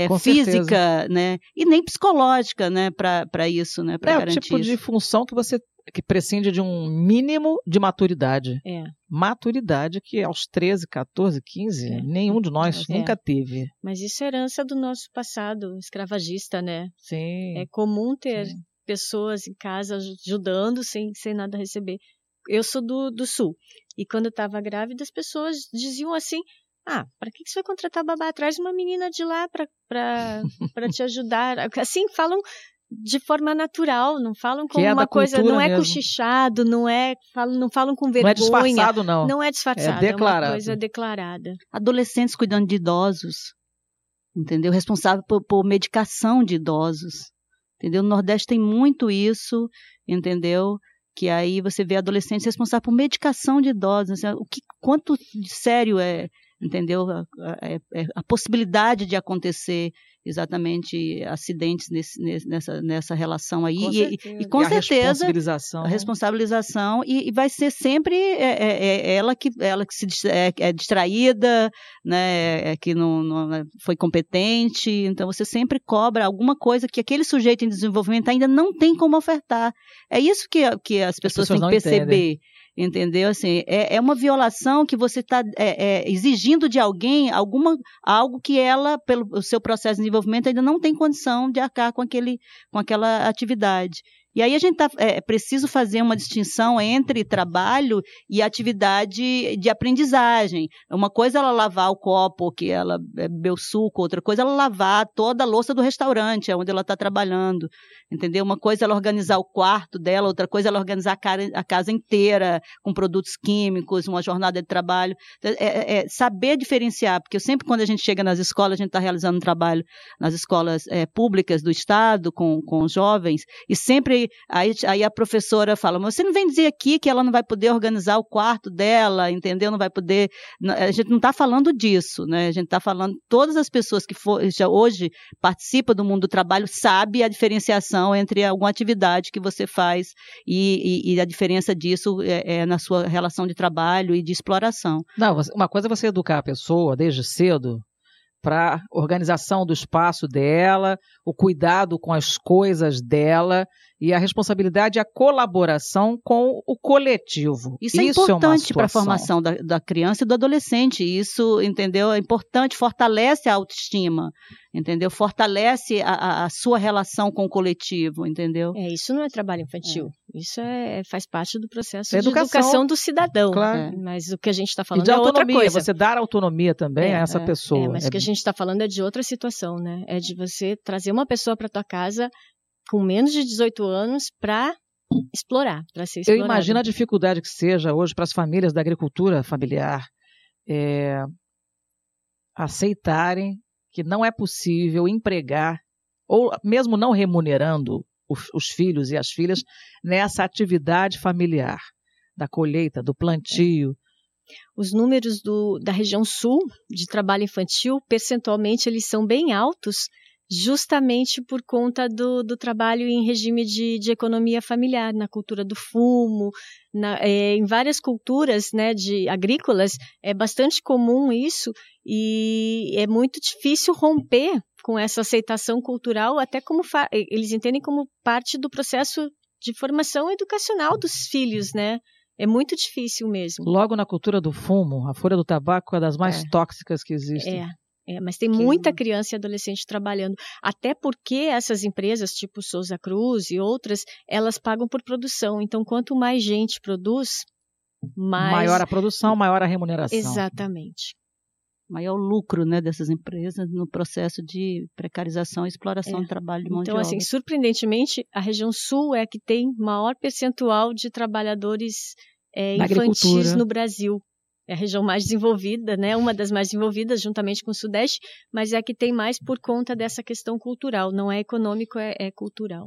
física, né, e nem psicológica, né, para isso, né, para garantir o tipo isso. de função que prescinde de um mínimo de maturidade. Maturidade que aos 13, 14, 15, nenhum de nós nunca teve. Mas isso é herança do nosso passado escravagista, né? Sim. É comum ter pessoas em casa ajudando sem nada receber. Eu sou do Sul. E quando eu estava grávida, as pessoas diziam assim: para que você vai contratar babá? Traz uma menina de lá para te ajudar. Assim, falam de forma natural, não falam como uma coisa, não é cochichado, não falam com vergonha. Não é disfarçado, não. Não é disfarçado, é uma coisa declarada. Adolescentes cuidando de idosos, entendeu? Responsável por medicação de idosos, entendeu? No Nordeste tem muito isso, entendeu? Que aí você vê adolescentes responsáveis por medicação de idosos, quanto de sério entendeu? A possibilidade de acontecer exatamente acidentes nessa relação aí. Com certeza a responsabilização e vai ser sempre ela que é distraída, né, que não foi competente. Então você sempre cobra alguma coisa que aquele sujeito em desenvolvimento ainda não tem como ofertar. É isso que as pessoas têm que perceber. Entendem. Entendeu? Assim, é uma violação que você está exigindo de alguém algo que ela, pelo seu processo de desenvolvimento, ainda não tem condição de arcar com aquela atividade. E aí a gente preciso fazer uma distinção entre trabalho e atividade de aprendizagem. Uma coisa é ela lavar o copo que ela bebeu suco, outra coisa é ela lavar toda a louça do restaurante onde ela está trabalhando. Entendeu? Uma coisa é ela organizar o quarto dela, outra coisa é ela organizar a casa inteira com produtos químicos, uma jornada de trabalho. Saber diferenciar, porque sempre quando a gente chega nas escolas, a gente está realizando um trabalho nas escolas públicas do Estado com jovens, e sempre aí a professora fala: mas você não vem dizer aqui que ela não vai poder organizar o quarto dela, entendeu? Não vai poder. A gente não está falando disso, né? A gente está falando, todas as pessoas que já hoje participam do mundo do trabalho sabem a diferenciação entre alguma atividade que você faz e a diferença disso na sua relação de trabalho e de exploração. Não, uma coisa é você educar a pessoa desde cedo para a organização do espaço dela, o cuidado com as coisas dela e a responsabilidade e a colaboração com o coletivo. Isso é importante para a formação da criança e do adolescente. Isso, entendeu? É importante, fortalece a autoestima, entendeu? Fortalece a sua relação com o coletivo, entendeu? Isso não é trabalho infantil. Isso faz parte do processo de educação do cidadão. Claro. Mas o que a gente está falando e de outra coisa. Você dar autonomia também a essa pessoa. Mas o que a gente está falando é de outra situação, né? É de você trazer uma pessoa para tua casa com menos de 18 anos para explorar, para ser explorado. Eu imagino a dificuldade que seja hoje para as famílias da agricultura familiar aceitarem que não é possível empregar, ou mesmo não remunerando os filhos e as filhas nessa atividade familiar, da colheita, do plantio. Os números da região sul de trabalho infantil, percentualmente, eles são bem altos, justamente por conta do trabalho em regime de economia familiar, na cultura do fumo, em várias culturas, né, agrícolas, é bastante comum isso, e é muito difícil romper com essa aceitação cultural, até como eles entendem como parte do processo de formação educacional dos filhos, né? É muito difícil mesmo. Logo na cultura do fumo, a folha do tabaco é das mais tóxicas que existem. Mas tem muita criança e adolescente trabalhando, até porque essas empresas, tipo Souza Cruz e outras, elas pagam por produção. Então, quanto mais gente produz, maior a produção, maior a remuneração. Exatamente. Maior lucro, né, dessas empresas no processo de precarização e exploração do trabalho de mão de obra. Então, assim, surpreendentemente, a região sul é a que tem maior percentual de trabalhadores infantis no Brasil. É a região mais desenvolvida, né? Uma das mais desenvolvidas, juntamente com o Sudeste, mas é a que tem mais por conta dessa questão cultural. Não é econômico, é cultural.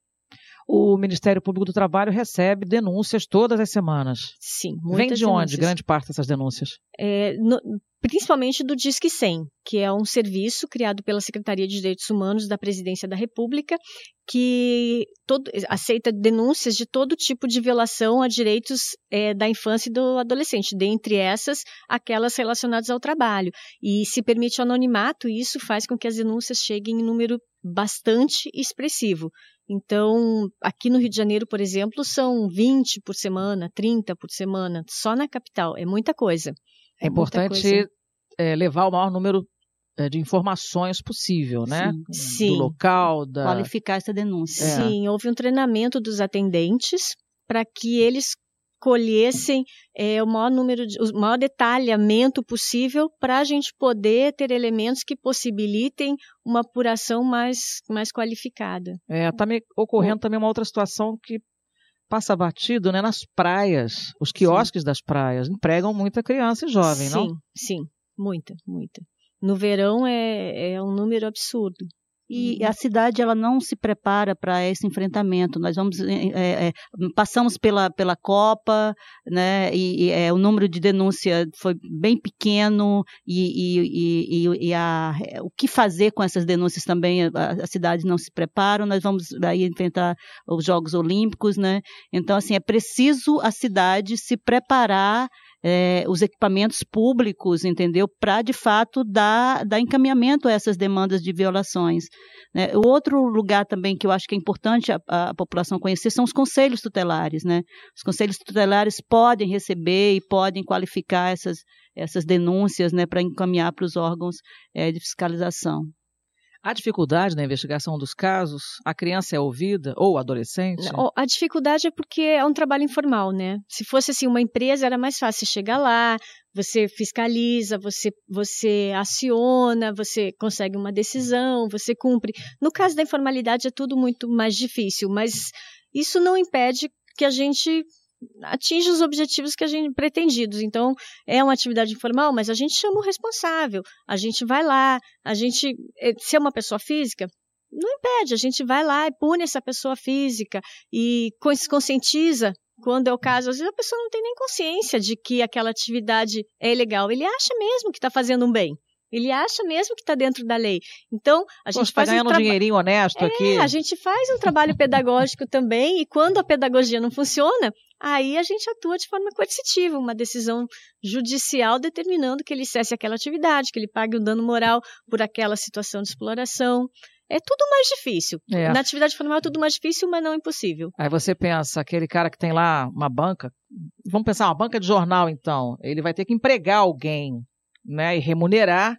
O Ministério Público do Trabalho recebe denúncias todas as semanas. Sim, muitas Vem de denúncias. onde, grande parte dessas denúncias? Principalmente do Disque 100, que é um serviço criado pela Secretaria de Direitos Humanos da Presidência da República, que aceita denúncias de todo tipo de violação a direitos da infância e do adolescente, dentre essas, aquelas relacionadas ao trabalho. E se permite o anonimato, e isso faz com que as denúncias cheguem em número bastante expressivo. Então, aqui no Rio de Janeiro, por exemplo, são 20 por semana, 30 por semana, só na capital. É muita coisa. É importante levar o maior número de informações possível, né? Sim. Do local, qualificar essa denúncia. Sim, houve um treinamento dos atendentes para que eles colhessem o maior detalhamento possível para a gente poder ter elementos que possibilitem uma apuração mais qualificada. Está me ocorrendo também uma outra situação que passa batido, né? Nas praias, os quiosques das praias empregam muita criança e jovem, não? Sim, muita. No verão é um número absurdo. E a cidade ela não se prepara para esse enfrentamento. Nós passamos pela Copa, né? E o número de denúncia foi bem pequeno o que fazer com essas denúncias também a cidade não se prepara. Nós vamos aí enfrentar os Jogos Olímpicos, né? Então assim é preciso a cidade se preparar. Os equipamentos públicos, entendeu? Para, de fato, dar encaminhamento a essas demandas de violações. Né? O outro lugar também que eu acho que é importante a população conhecer são os conselhos tutelares. Né? Os conselhos tutelares podem receber e podem qualificar essas denúncias, né, para encaminhar para os órgãos de fiscalização. Há dificuldade na investigação dos casos? A criança é ouvida ou adolescente? A dificuldade é porque é um trabalho informal, né? Se fosse assim uma empresa, era mais fácil. Você chegar lá, você fiscaliza, você aciona, você consegue uma decisão, você cumpre. No caso da informalidade é tudo muito mais difícil, mas isso não impede que a gente atinge os objetivos que a gente pretendidos. Então, é uma atividade informal, mas a gente chama o responsável, a gente vai lá, se é uma pessoa física, não impede, a gente vai lá e pune essa pessoa física e conscientiza, quando é o caso, às vezes a pessoa não tem nem consciência de que aquela atividade é ilegal, ele acha mesmo que está fazendo um bem. Ele acha mesmo que está dentro da lei. Então, a gente faz ganhando um dinheirinho honesto aqui. A gente faz um trabalho pedagógico também, e quando a pedagogia não funciona, aí a gente atua de forma coercitiva, uma decisão judicial determinando que ele cesse aquela atividade, que ele pague um dano moral por aquela situação de exploração. É tudo mais difícil. Na atividade formal é tudo mais difícil, mas não impossível. Aí você pensa, aquele cara que tem lá uma banca, vamos pensar, uma banca de jornal então, ele vai ter que empregar alguém, né, e remunerar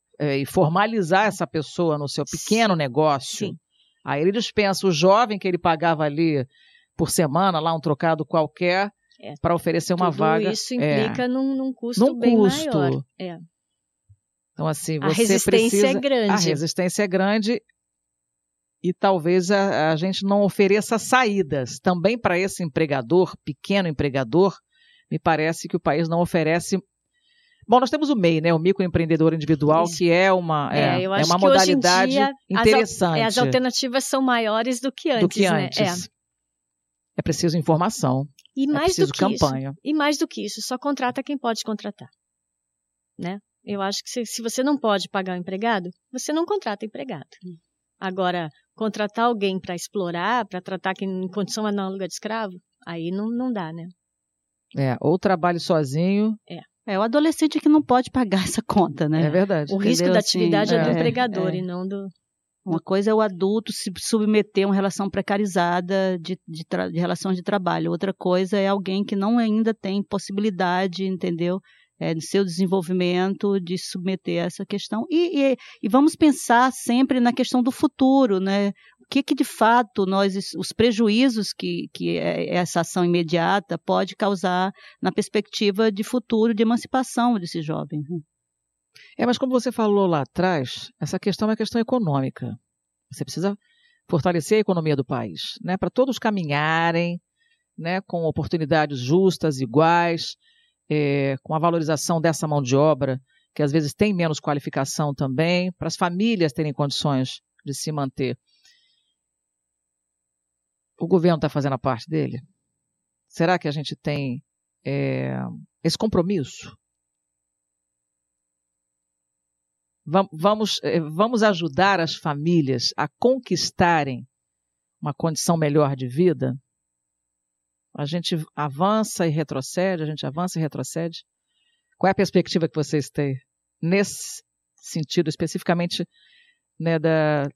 e formalizar essa pessoa no seu pequeno negócio. Sim. Aí ele dispensa o jovem que ele pagava ali por semana, lá um trocado qualquer, para oferecer uma vaga. Tudo isso implica num custo bem maior. Então, assim, a resistência é grande. A resistência é grande E talvez a gente não ofereça saídas também para esse empregador, pequeno empregador. Me parece que o país não oferece. Bom, nós temos o MEI, né, o microempreendedor individual, Isso. que é uma modalidade hoje em dia, interessante. As alternativas são maiores do que antes. Né? É preciso informação. E mais preciso do que campanha. Isso, e mais do que isso, só contrata quem pode contratar. Né? Eu acho que se você não pode pagar o empregado, você não contrata empregado. Agora, contratar alguém para explorar, para tratar quem em condição análoga de escravo, aí não dá, né? Ou trabalho sozinho. O adolescente que não pode pagar essa conta, né? É verdade. O risco da atividade é do empregador e não do... Uma coisa é o adulto se submeter a uma relação precarizada de relações de trabalho. Outra coisa é alguém que não ainda tem possibilidade, entendeu? No seu desenvolvimento, de submeter a essa questão. E vamos pensar sempre na questão do futuro, né? O que de fato os prejuízos que essa ação imediata pode causar na perspectiva de futuro, de emancipação desses jovens. Mas como você falou lá atrás, essa questão é uma questão econômica. Você precisa fortalecer a economia do país, né? Para todos caminharem, né? Com oportunidades justas, iguais, com a valorização dessa mão de obra, que às vezes tem menos qualificação também, para as famílias terem condições de se manter. O governo está fazendo a parte dele? Será que a gente tem esse compromisso? Vamos ajudar as famílias a conquistarem uma condição melhor de vida? A gente avança e retrocede, Qual é a perspectiva que vocês têm nesse sentido, especificamente, né, da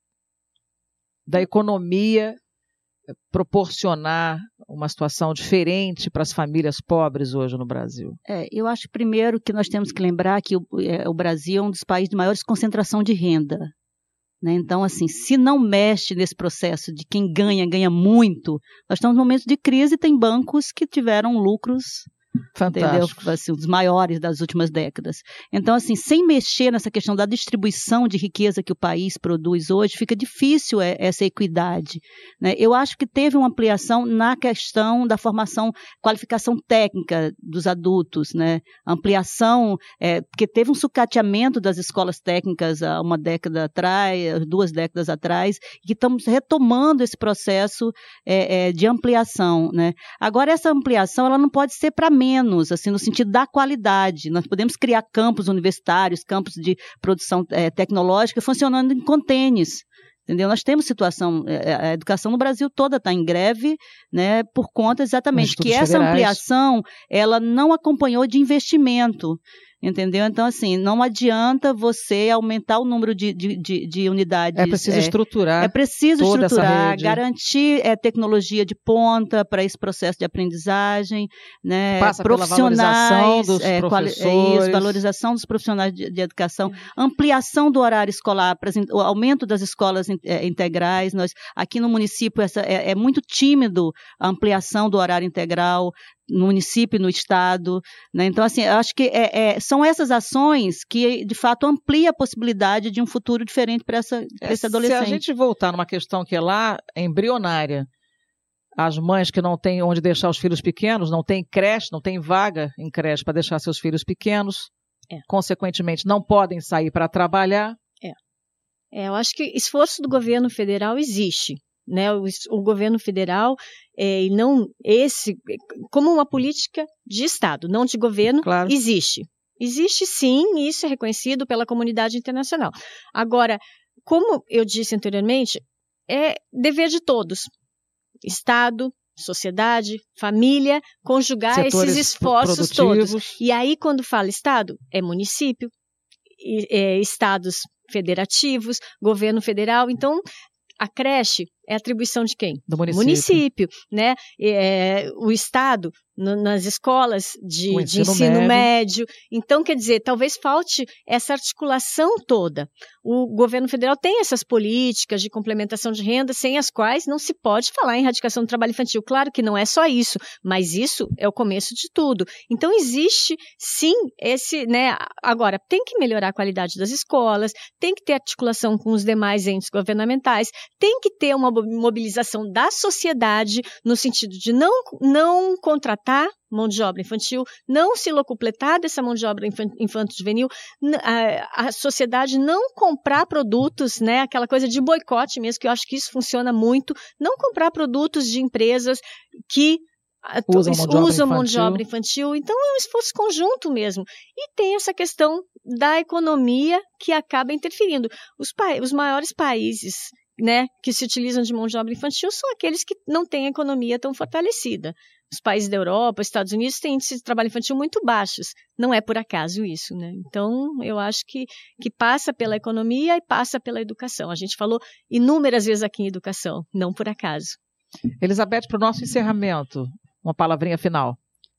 economia proporcionar uma situação diferente para as famílias pobres hoje no Brasil? Eu acho, primeiro, que nós temos que lembrar que o Brasil é um dos países de maiores concentração de renda. Né? Então, assim, se não mexe nesse processo de quem ganha muito, nós estamos num momento de crise e tem bancos que tiveram lucros fantásticos, assim, os maiores das últimas décadas. Então, assim, sem mexer nessa questão da distribuição de riqueza que o país produz hoje, fica difícil essa equidade. Né? Eu acho que teve uma ampliação na questão da formação, qualificação técnica dos adultos, né? Ampliação, porque teve um sucateamento das escolas técnicas há uma década atrás, 2 décadas atrás, e que estamos retomando esse processo de ampliação. Né? Agora, essa ampliação ela não pode ser para menos, assim, no sentido da qualidade. Nós podemos criar campos universitários, campos de produção tecnológica funcionando em contêineres. Entendeu? Nós temos situação, a educação no Brasil toda está em greve, né, por conta exatamente que essa ampliação ela não acompanhou de investimento. Entendeu? Então, assim, não adianta você aumentar o número de unidades. É preciso estruturar. É preciso toda estruturar, essa rede. garantir tecnologia de ponta para esse processo de aprendizagem, né? Passa profissionais, pela valorização dos professores. Valorização dos profissionais de educação, ampliação do horário escolar, o aumento das escolas integrais. Aqui no município é muito tímido a ampliação do horário integral, no município e no estado, né? Então, assim, eu acho que são essas ações que, de fato, ampliam a possibilidade de um futuro diferente para esse adolescente. Se a gente voltar numa questão que é lá embrionária, as mães que não têm onde deixar os filhos pequenos, não têm creche, não têm vaga em creche para deixar seus filhos pequenos, consequentemente não podem sair para trabalhar. Eu acho que esforço do governo federal existe. Né, o governo federal como uma política de Estado, não de governo, claro. Existe sim, e isso é reconhecido pela comunidade internacional. Agora, como eu disse anteriormente, é dever de todos, Estado, sociedade, família, conjugar setores esses esforços produtivos. Todos. E aí, quando fala Estado, é município, estados federativos, governo federal. Então, a creche é atribuição de quem? Do município. Município, né? O Estado, nas escolas de ensino médio. Então, quer dizer, talvez falte essa articulação toda. O governo federal tem essas políticas de complementação de renda, sem as quais não se pode falar em erradicação do trabalho infantil. Claro que não é só isso, mas isso é o começo de tudo. Então, existe, sim, esse, né? Agora, tem que melhorar a qualidade das escolas, tem que ter articulação com os demais entes governamentais, tem que ter uma mobilização da sociedade no sentido de não contratar mão de obra infantil, não se locupletar dessa mão de obra infanto-juvenil, a sociedade não comprar produtos, né, aquela coisa de boicote mesmo, que eu acho que isso funciona muito, não comprar produtos de empresas que usam mão de obra infantil. Então é um esforço conjunto mesmo. E tem essa questão da economia que acaba interferindo. Os maiores países, né, que se utilizam de mão de obra infantil são aqueles que não têm a economia tão fortalecida. Os países da Europa, Estados Unidos têm índices de trabalho infantil muito baixos. Não é por acaso isso, né? Então, eu acho que passa pela economia e passa pela educação. A gente falou inúmeras vezes aqui em educação, não por acaso. Elizabeth, para o nosso encerramento, uma palavrinha final.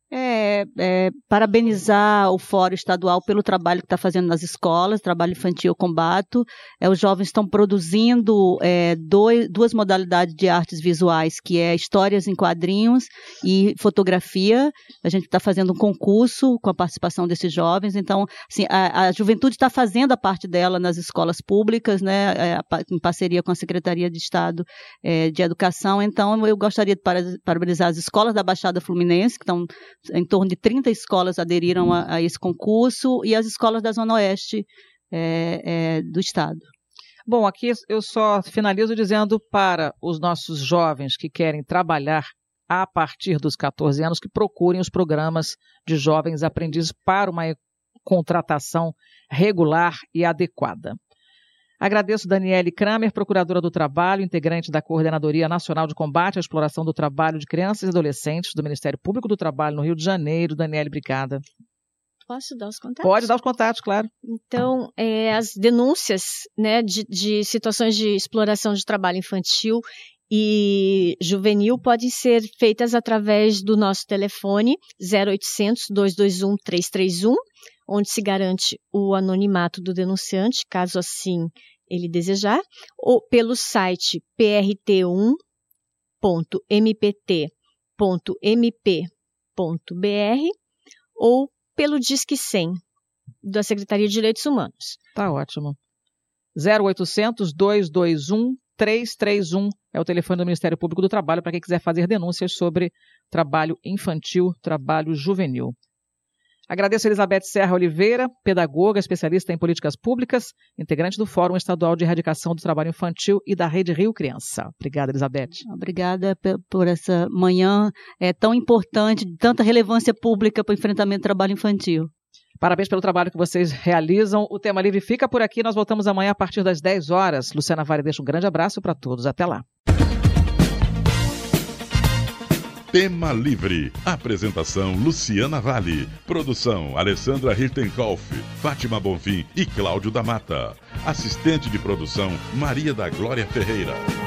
Parabenizar o Fórum Estadual pelo trabalho que está fazendo nas escolas, trabalho infantil eu combato. Os jovens estão produzindo duas modalidades de artes visuais, que é histórias em quadrinhos e fotografia. A gente está fazendo um concurso com a participação desses jovens. Então, assim, a juventude está fazendo a parte dela nas escolas públicas, né, em parceria com a Secretaria de Estado de Educação. Então, eu gostaria de parabenizar as escolas da Baixada Fluminense, que estão em torno de 30 escolas aderiram a esse concurso, e as escolas da Zona Oeste do Estado. Bom, aqui eu só finalizo dizendo para os nossos jovens que querem trabalhar a partir dos 14 anos, que procurem os programas de jovens aprendizes para uma contratação regular e adequada. Agradeço Daniele Kramer, procuradora do Trabalho, integrante da Coordenadoria Nacional de Combate à Exploração do Trabalho de Crianças e Adolescentes do Ministério Público do Trabalho no Rio de Janeiro. Daniele, obrigada. Posso dar os contatos? Pode dar os contatos, claro. Então, as denúncias, né, de situações de exploração de trabalho infantil e juvenil podem ser feitas através do nosso telefone 0800 221 331, onde se garante o anonimato do denunciante, caso assim ele desejar, ou pelo site prt1.mpt.mp.br ou pelo Disque 100 da Secretaria de Direitos Humanos. Tá ótimo. 0800 221 331 é o telefone do Ministério Público do Trabalho para quem quiser fazer denúncias sobre trabalho infantil, trabalho juvenil. Agradeço a Elizabeth Serra Oliveira, pedagoga, especialista em políticas públicas, integrante do Fórum Estadual de Erradicação do Trabalho Infantil e da Rede Rio Criança. Obrigada, Elizabeth. Obrigada por essa manhã tão importante, de tanta relevância pública para o enfrentamento do trabalho infantil. Parabéns pelo trabalho que vocês realizam. O Tema Livre fica por aqui. Nós voltamos amanhã a partir das 10 horas. Luciana Vale deixa um grande abraço para todos. Até lá. Tema Livre. Apresentação Luciana Vale. Produção Alessandra Hirtenkopf, Fátima Bonfim e Cláudio da Mata. Assistente de produção Maria da Glória Ferreira.